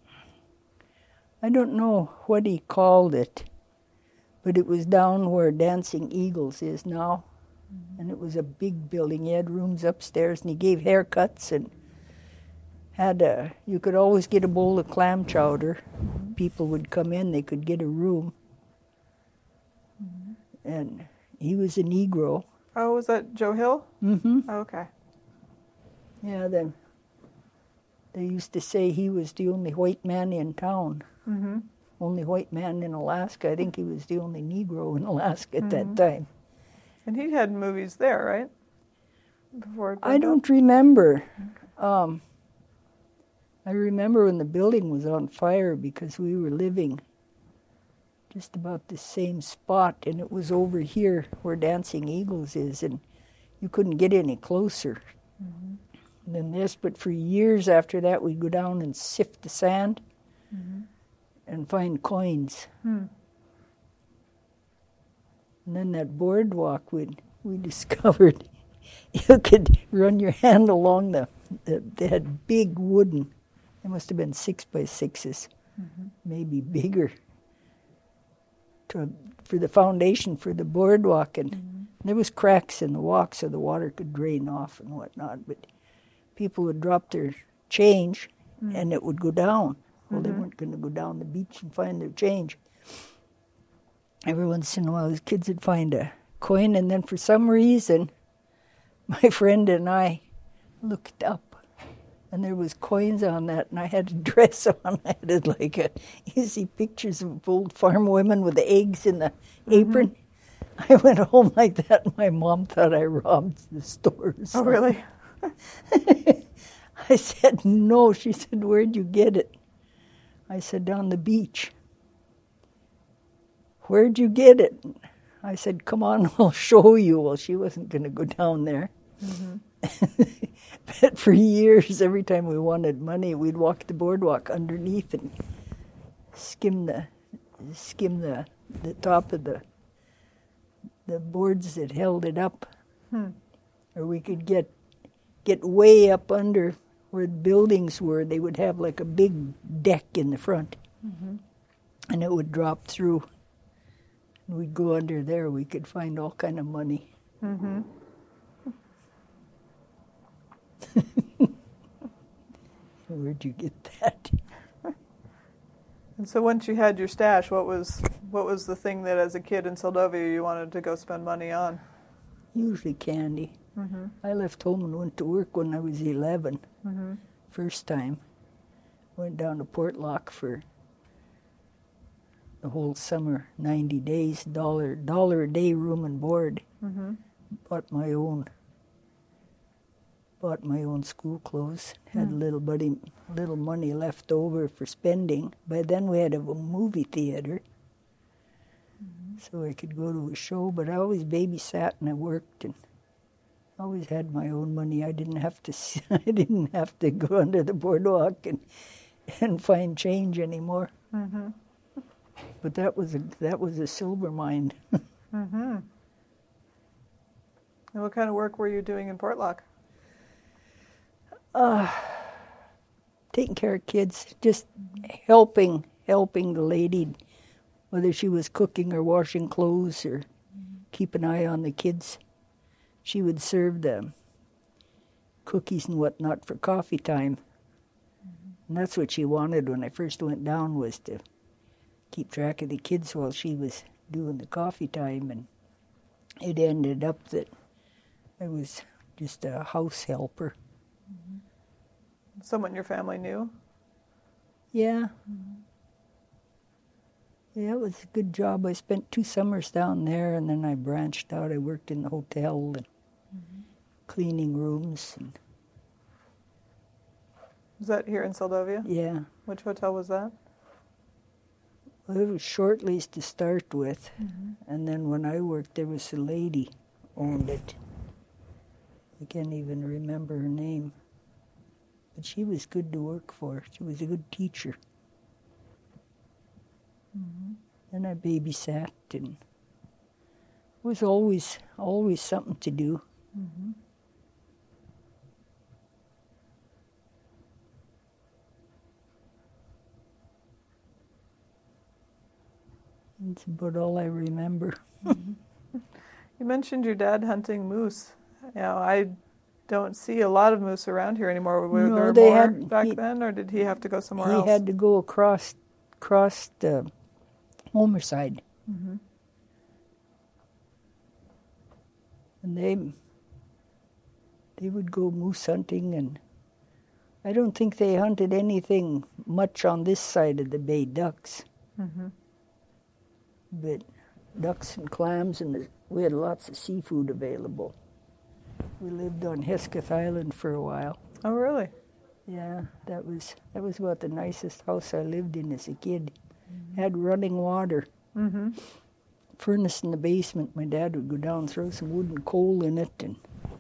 I don't know what he called it, but it was down where Dancing Eagles is now. Mm-hmm. And it was a big building. He had rooms upstairs, and he gave haircuts and had a, you could always get a bowl of clam chowder. Mm-hmm. People would come in, they could get a room. Mm-hmm. And he was a Negro. Oh, was that Joe Hill? Mm-hmm. Oh, okay. Yeah, they, they used to say he was the only white man in town. Mm-hmm. Only white man in Alaska. I think he was the only Negro in Alaska at mm-hmm. that time. And he had movies there, right? Before it I don't up? remember. Okay. Um, I remember when the building was on fire because we were living just about the same spot, and it was over here where Dancing Eagles is, and you couldn't get any closer mm-hmm. than this. But for years after that, we'd go down and sift the sand mm-hmm. and find coins. Hmm. And then that boardwalk we'd, we discovered you could run your hand along the, the they had big wooden, they must have been six by sixes, mm-hmm. maybe bigger, to, for the foundation for the boardwalk. And mm-hmm. there was cracks in the walk so the water could drain off and whatnot. But people would drop their change mm-hmm. and it would go down. Well, mm-hmm. they weren't going to go down the beach and find their change. Every once in a while, the kids would find a coin, and then for some reason, my friend and I looked up, and there was coins on that, and I had a dress on. I had like a, you see pictures of old farm women with the eggs in the mm-hmm. apron. I went home like that, and my mom thought I robbed the stores. Oh, really? I said, no. She said, where'd you get it? I said, down the beach. Where'd you get it? I said, come on, I'll show you. Well, she wasn't going to go down there. Mm-hmm. But for years, every time we wanted money, we'd walk the boardwalk underneath and skim the skim the, the top of the the boards that held it up. Hmm. Or we could get get way up under where the buildings were. They would have like a big deck in the front. Mm-hmm. And it would drop through. We'd go under there. We could find all kind of money. Mm-hmm. Where'd you get that? And so once you had your stash, what was what was the thing that as a kid in Seldovia you wanted to go spend money on? Usually candy. Mm-hmm. I left home and went to work when I was eleven. Mm-hmm. First time. Went down to Portlock for the whole summer, ninety days, dollar dollar a day room and board. Mm-hmm. Bought my own, bought my own school clothes. Had mm. little buddy, little money left over for spending. By then we had a movie theater, mm-hmm. so I could go to a show. But I always babysat and I worked and always had my own money. I didn't have to. I didn't have to go under the boardwalk and and find change anymore. Mm-hmm. But that was a that was a silver mine. Mm-hmm. And what kind of work were you doing in Portlock? Uh, taking care of kids, just helping helping the lady, whether she was cooking or washing clothes or mm-hmm. keep an eye on the kids. She would serve them cookies and whatnot for coffee time. Mm-hmm. And that's what she wanted when I first went down, was to keep track of the kids while she was doing the coffee time. And it ended up that I was just a house helper. Mm-hmm. Someone your family knew? Yeah. Mm-hmm. Yeah, it was a good job. I spent two summers down there, and then I branched out. I worked in the hotel and mm-hmm. cleaning rooms. And was that here in Seldovia? Yeah. Which hotel was that? Well, it was short lease to start with, mm-hmm. and then when I worked, there was a lady owned it. I can't even remember her name. But she was good to work for. She was a good teacher. Mm-hmm. And I babysat, and it was always, always something to do. Mm-hmm. That's about all I remember. Mm-hmm. You mentioned your dad hunting moose. You know, I don't see a lot of moose around here anymore. Were No, there they more had- back he- then, or did he have to go somewhere he else? had to go across, across the Homer side. Mm-hmm. And they, they would go moose hunting, and I don't think they hunted anything much on this side of the bay, ducks. Mm-hmm. But ducks and clams, and the, we had lots of seafood available. We lived on Hesketh Island for a while. Oh, really? Yeah, that was that was about the nicest house I lived in as a kid. Mm-hmm. Had running water. Mm-hmm. Furnace in the basement. My dad would go down, throw some wood and coal in it, and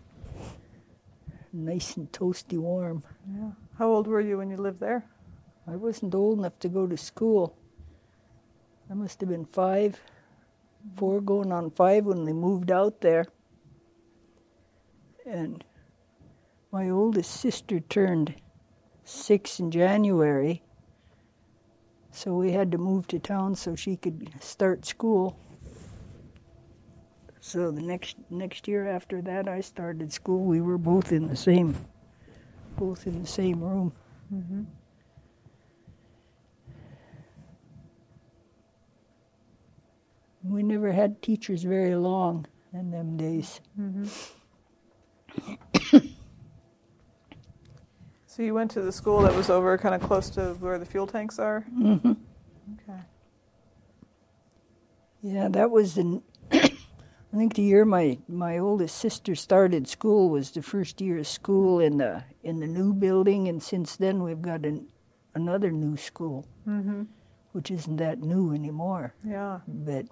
nice and toasty warm. Yeah. How old were you when you lived there? I wasn't old enough to go to school. I must have been five, four going on five when they moved out there. And my oldest sister turned six in January, so we had to move to town so she could start school. So the next next year after that, I started school. We were both in the same, both in the same room. Mm-hmm. We never had teachers very long in them days. Mm-hmm. So you went to the school that was over kind of close to where the fuel tanks are? Mm-hmm. Okay. Yeah, that was the. I think the year my, my oldest sister started school was the first year of school in the in the new building, and since then we've got an, another new school, Mm-hmm. which isn't that new anymore. Yeah. But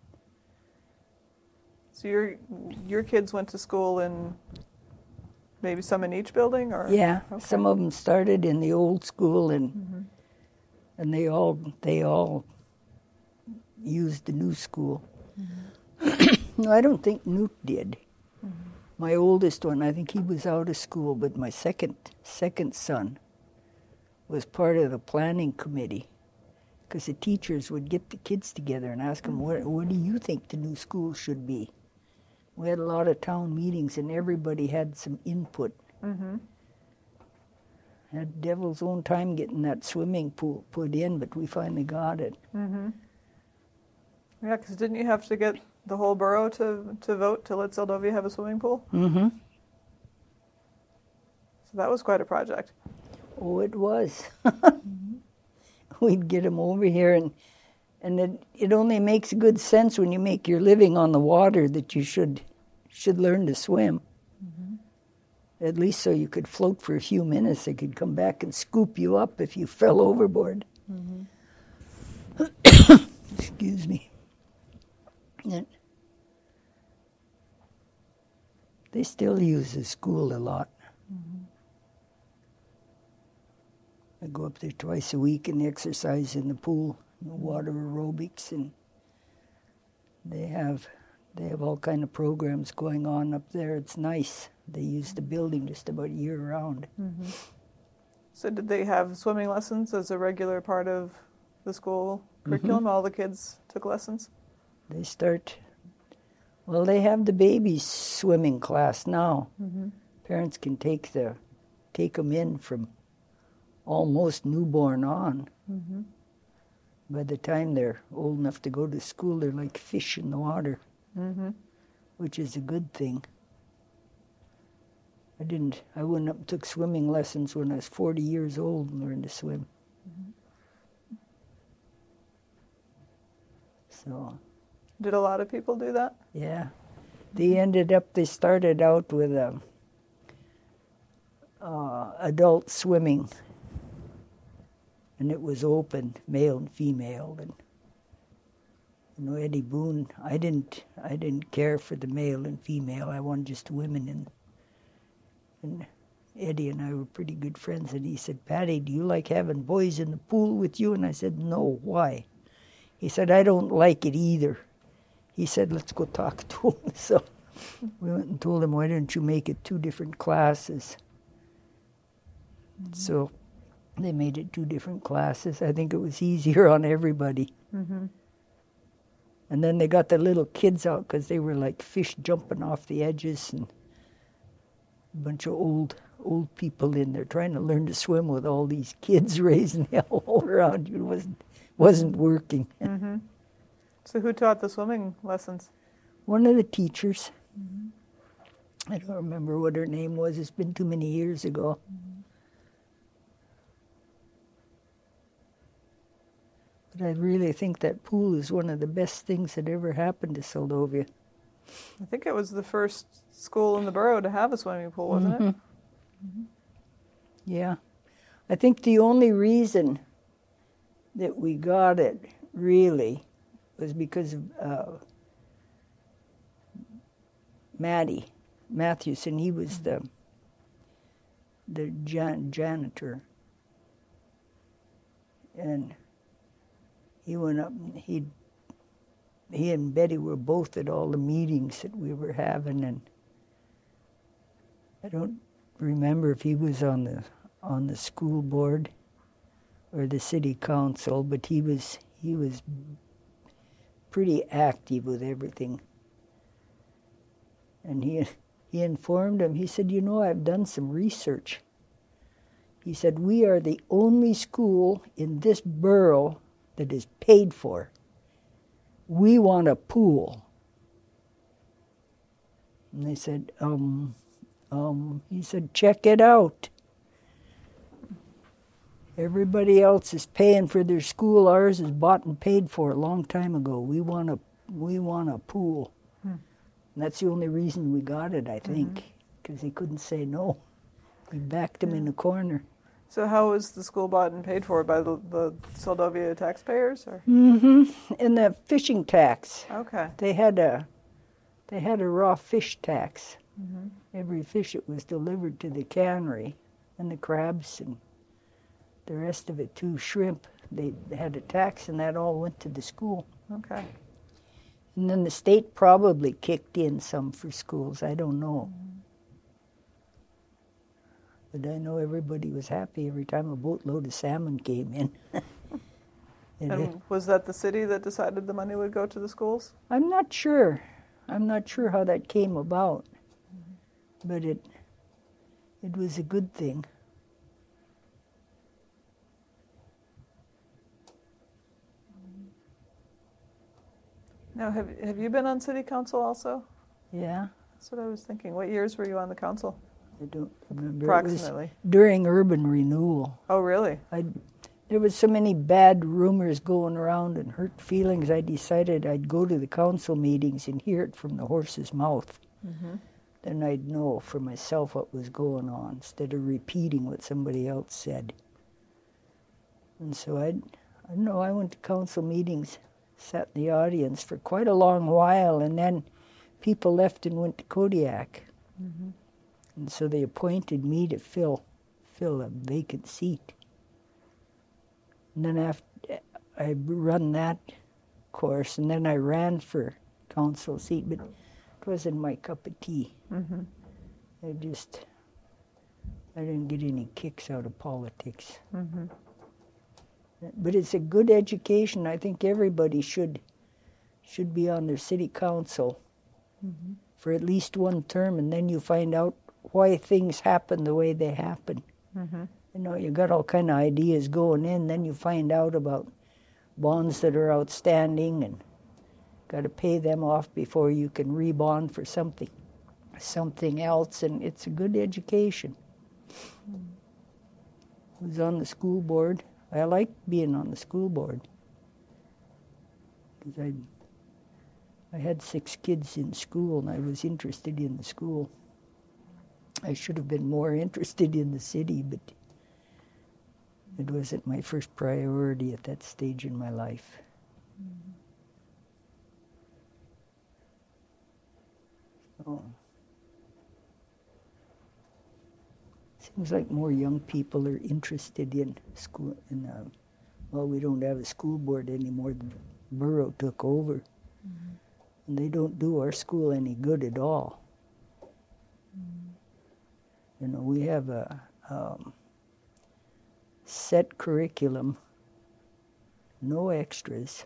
So your your kids went to school in maybe some in each building, or yeah, Okay. some of them started in the old school, and Mm-hmm. and they all they all used the new school. No, I don't think Newt did. Mm-hmm. My oldest one, I think he was out of school, but my second second son was part of the planning committee, because the teachers would get the kids together and ask them, what, what do you think the new school should be? We had a lot of town meetings, and everybody had some input. Mm-hmm. Had devil's own time getting that swimming pool put in, but we finally got it. Mm-hmm. Yeah, because didn't you have to get the whole borough to, to vote to let Seldovia have a swimming pool? Mm-hmm. So that was quite a project. Oh, it was. Mm-hmm. We'd get them over here, and and it, it only makes good sense when you make your living on the water that you should should learn to swim. Mm-hmm. At least so you could float for a few minutes. They could come back and scoop you up if you fell overboard. Mm-hmm. Excuse me. And they still use the school a lot. Mm-hmm. I go up there twice a week and exercise in the pool, water aerobics, and they have they have all kind of programs going on up there. It's nice. They use the building just about year round. Mm-hmm. So did they have swimming lessons as a regular part of the school curriculum? All the kids took lessons? They start, well, they have the babies swimming class now. Mm-hmm. Parents can take the take them in from almost newborn on. Mm-hmm. By the time they're old enough to go to school, they're like fish in the water, Mm-hmm. which is a good thing. I didn't, I went up and took swimming lessons when I was forty years old and learned to swim. Mm-hmm. So, Did a lot of people do that? yeah. They ended up, they started out with a, uh, adult swimming, and it was open, male and female, and you know, Eddie Boone, I didn't I didn't care for the male and female. I wanted just women, and and Eddie and I were pretty good friends, and he said, Patty, do you like having boys in the pool with you? And I said, no, why? He said, I don't like it either. He said, let's go talk to him. So we went and told him, why don't you make it two different classes? Mm-hmm. So they made it two different classes. I think it was easier on everybody. Mm-hmm. And then they got the little kids out because they were like fish jumping off the edges, and a bunch of old old people in there trying to learn to swim with all these kids raising hell all around you. It wasn't, wasn't working. Mm-hmm. So who taught the swimming lessons? One of the teachers. Mm-hmm. I don't remember what her name was. It's been too many years ago. Mm-hmm. But I really think that pool is one of the best things that ever happened to Seldovia. I think it was the first school in the borough to have a swimming pool, wasn't Mm-hmm. it? Mm-hmm. Yeah. I think the only reason that we got it, really, was because of uh, Matty Matthewson. He was the the jan- janitor. And he went up and he he and Betty were both at all the meetings that we were having, and I don't remember if he was on the on the school board or the city council, but he was he was pretty active with everything. And he he informed him, he said, you know, I've done some research. He said, we are the only school in this borough that is paid for. We want a pool. And they said, um, um, he said, check it out. Everybody else is paying for their school. Ours is bought and paid for a long time ago. We want a, we want a pool. Hmm. And that's the only reason we got it, I think, because mm-hmm. he couldn't say no. We backed him yeah. in the corner. So how was the school bought and paid for? By the, the Seldovia taxpayers? Or? Mm-hmm. And the fishing tax. Okay. They had a, they had a raw fish tax. Mm-hmm. Every fish that was delivered to the cannery, and the crabs and the rest of it too, shrimp, they had a tax, and that all went to the school. Okay. And then the state probably kicked in some for schools. I don't know. Mm-hmm. But I know everybody was happy every time a boatload of salmon came in. and and it, was that the city that decided the money would go to the schools? I'm not sure. I'm not sure how that came about. Mm-hmm. But it it was a good thing. Now, have have you been on city council also? Yeah. That's what I was thinking. What years were you on the council? I don't remember. Approximately. It was during urban renewal. Oh, really? I, there was so many bad rumors going around and hurt feelings, I decided I'd go to the council meetings and hear it from the horse's mouth. Mm-hmm. Then I'd know for myself what was going on, instead of repeating what somebody else said. And so I'd, I don't know, I went to council meetings, sat in the audience for quite a long while, and then people left and went to Kodiak. Mm-hmm. And so they appointed me to fill fill a vacant seat. And then after I run that course, and then I ran for council seat, but it wasn't my cup of tea. Mm-hmm. I just, I didn't get any kicks out of politics. Mm-hmm. But it's a good education. I think everybody should should be on their city council mm-hmm. for at least one term, and then you find out why things happen the way they happen. Mm-hmm. You know, you got all kind of ideas going in, then you find out about bonds that are outstanding and got to pay them off before you can rebond for something something else, and it's a good education. Mm. I was on the school board. I liked being on the school board because I I had six kids in school, and I was interested in the school. I should have been more interested in the city, but it wasn't my first priority at that stage in my life. Mm-hmm. So, Seems like more young people are interested in school. In uh, well, we don't have a school board anymore. The borough took over, mm-hmm. and they don't do our school any good at all. Mm-hmm. You know, we have a um, set curriculum, no extras.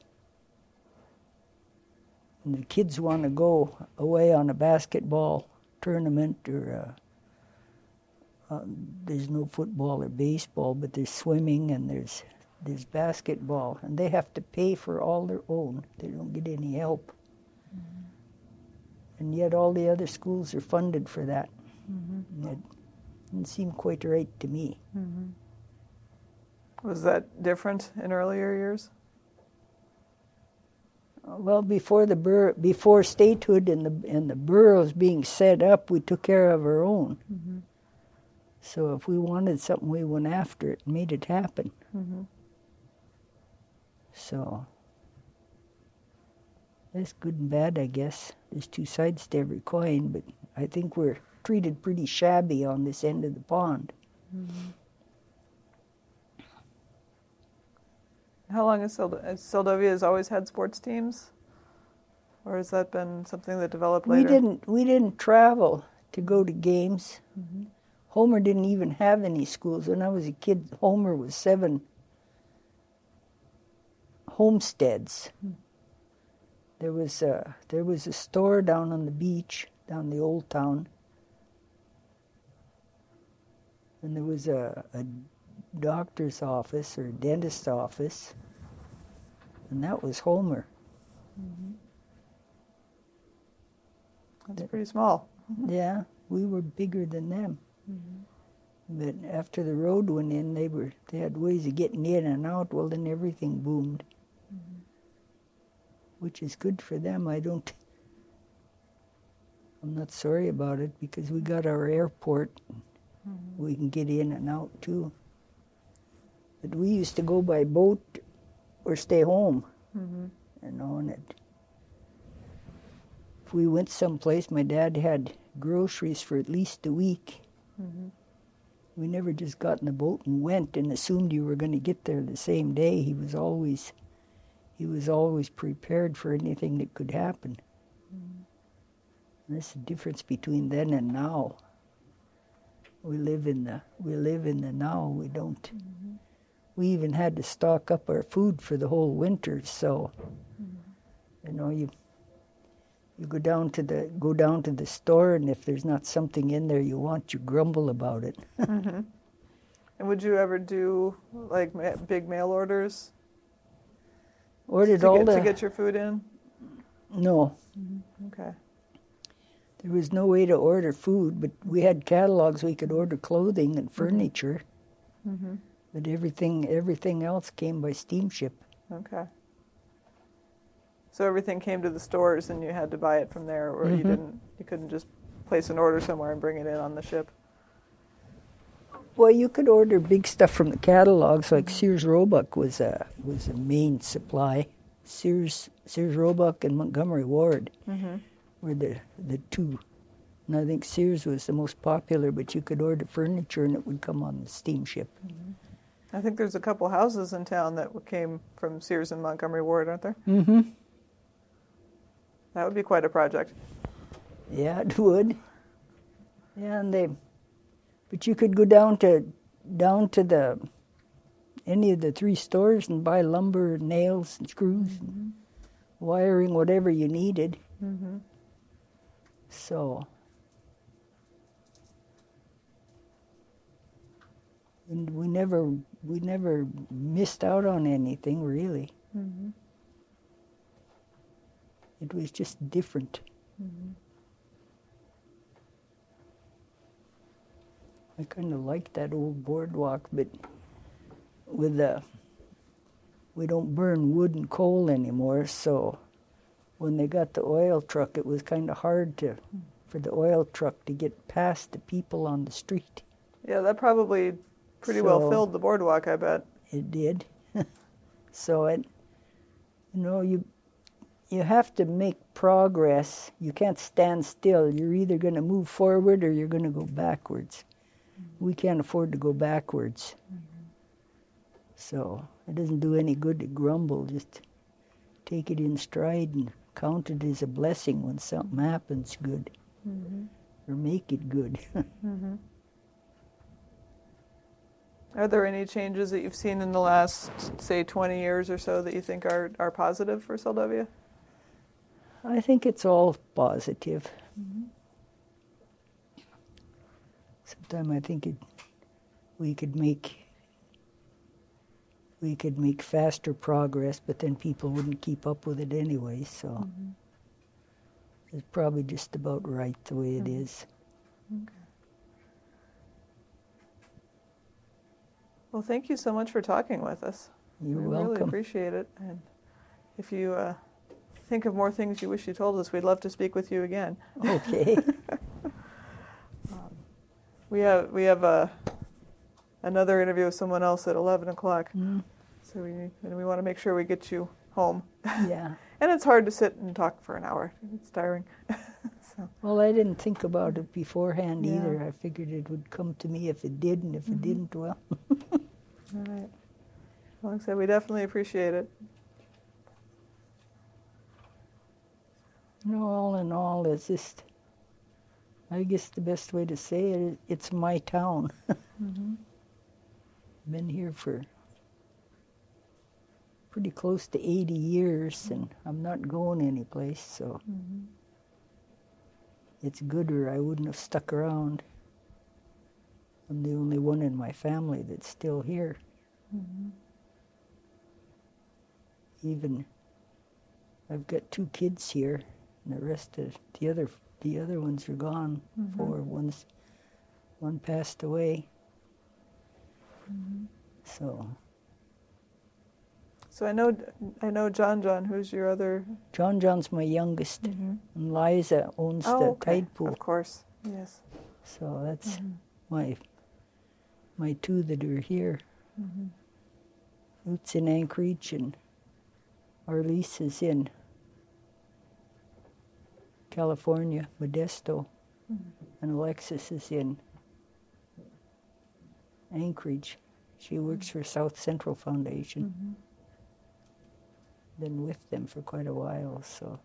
And the kids want to go away on a basketball tournament or uh, uh, there's no football or baseball, but there's swimming and there's there's basketball, and they have to pay for all their own. They don't get any help. Mm-hmm. And yet all the other schools are funded for that. Mm-hmm. It didn't seem quite right to me. Mm-hmm. Was that different in earlier years? Well, before the bur- before statehood and the and the boroughs being set up, we took care of our own. Mm-hmm. So if we wanted something, we went after it and made it happen. Mm-hmm. So that's good and bad, I guess. There's two sides to every coin, but I think we're treated pretty shabby on this end of the pond. Mm-hmm. How long has Seldovia has always had sports teams, or has that been something that developed later? We didn't. We didn't travel to go to games. Mm-hmm. Homer didn't even have any schools. When I was a kid, Homer was seven homesteads. Mm-hmm. There was a there was a store down on the beach, down the old town, and there was a. a doctor's office or dentist's office, and that was Homer. Mm-hmm. That's that, pretty small. Yeah, we were bigger than them. Mm-hmm. But after the road went in, they were they had ways of getting in and out. Well, then everything boomed, mm-hmm. which is good for them. I don't. I'm not sorry about it because we got our airport. Mm-hmm. We can get in and out too. But we used to go by boat or stay home, mm-hmm. you know, and it, if we went someplace, my dad had groceries for at least a week. Mm-hmm. We never just got in the boat and went and assumed you were going to get there the same day. He was always, he was always prepared for anything that could happen. Mm-hmm. That's the difference between then and now. We live in the we live in the now. We don't. Mm-hmm. We even had to stock up our food for the whole winter. So, mm-hmm. you know, you you go down to the go down to the store, and if there's not something in there you want, you grumble about it. Mm-hmm. And would you ever do like ma- big mail orders? Ordered to all get, the to get your food in? No. Mm-hmm. Okay. There was no way to order food, but we had catalogs. We could order clothing and furniture. Mm-hmm. But everything everything else came by steamship. Okay. So everything came to the stores and you had to buy it from there, or mm-hmm. you didn't you couldn't just place an order somewhere and bring it in on the ship? Well, you could order big stuff from the catalogs, like Sears Roebuck was a was a main supply. Sears Sears Roebuck and Montgomery Ward mm-hmm. were the the two. And I think Sears was the most popular, but you could order furniture and it would come on the steamship. Mm-hmm. I think there's a couple houses in town that came from Sears and Montgomery Ward, aren't there? Mm-hmm. That would be quite a project. Yeah, it would. Yeah, and they, but you could go down to, down to the, any of the three stores and buy lumber, nails, and screws, mm-hmm. and wiring, whatever you needed. Mm-hmm. So. And we never, we never missed out on anything, really. Mm-hmm. It was just different. Mm-hmm. I kind of liked that old boardwalk, but with the, we don't burn wood and coal anymore, so when they got the oil truck, it was kind of hard to, for the oil truck to get past the people on the street. Yeah, that probably pretty so well filled the boardwalk, I bet. It did. So it, you know, you you have to make progress. You can't stand still. You're either going to move forward or you're going to go backwards. Mm-hmm. we can't afford to go backwards. Mm-hmm. So it doesn't do any good to grumble. Just take it in stride and count it as a blessing when something happens good. Mm-hmm. Or make it good. Mm-hmm. Are there any changes that you've seen in the last, say, twenty years or so that you think are, are positive for Seldovia? I think it's all positive. Mm-hmm. Sometimes I think it, we could make we could make faster progress, but then people wouldn't keep up with it anyway. So mm-hmm. it's probably just about right the way mm-hmm. it is. Okay. Well, thank you so much for talking with us. You're we welcome. We really appreciate it. And if you uh, think of more things you wish you told us, we'd love to speak with you again. Okay. um, we have we have a another interview with someone else at eleven o'clock. Mm. So we and we want to make sure we get you home. Yeah. And it's hard to sit and talk for an hour. It's tiring. So. Well, I didn't think about it beforehand yeah. either. I figured it would come to me if it did, and if mm-hmm. it didn't, well. All right. Well, like I said, we definitely appreciate it. No, all in all, it's just, I guess the best way to say it, it's my town. Mm-hmm. Been here for pretty close to eighty years, mm-hmm. and I'm not going anyplace, so mm-hmm. it's good, or I wouldn't have stuck around. I'm the only one in my family that's still here. Mm-hmm. Even I've got two kids here, and the rest of the other the other ones are gone. Mm-hmm. Four one's one passed away. Mm-hmm. So. So I know I know John John. Who's your other? John John's my youngest, mm-hmm. and Liza owns oh, the okay. tide pool. Of course, yes. So that's mm-hmm. my my two that are here. Mm-hmm. Ruth's in Anchorage, and Arlise is in California, Modesto, mm-hmm. and Alexis is in Anchorage. She works for South Central Foundation. Mm-hmm. Been with them for quite a while, so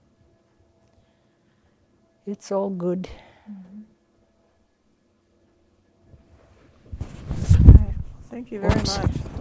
it's all good. Mm-hmm. All right. Thank you very Oops. much.